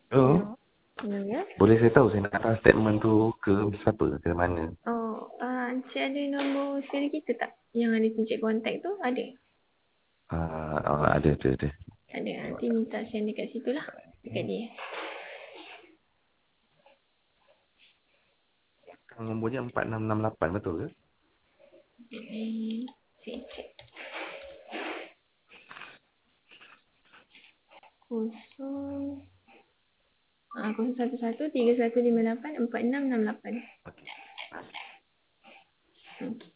Oh, Ya. boleh saya tahu saya nak hantar statement tu ke siapa, ke mana? Encik ada nombor siri kita tak? Yang ada encik kontak tu ada? Ada. Ada, nanti minta send dekat situ lah. Dekat dia. Nombornya 4668 betul ke? Saya cek. Kosong. 011 3158 4668. Okey. Okay.